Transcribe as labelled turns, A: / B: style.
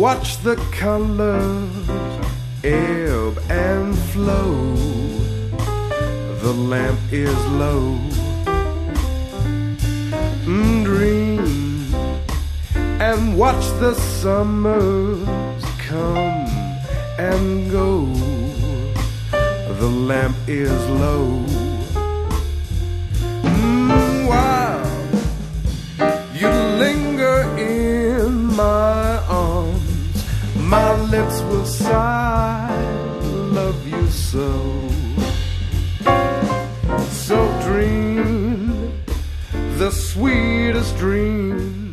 A: watch the colors ebb and flow. The lamp is low. Dream and watch the summers come and go. The lamp is low. While you linger in my arms, my lips will sigh, love you so. So dream the sweetest dream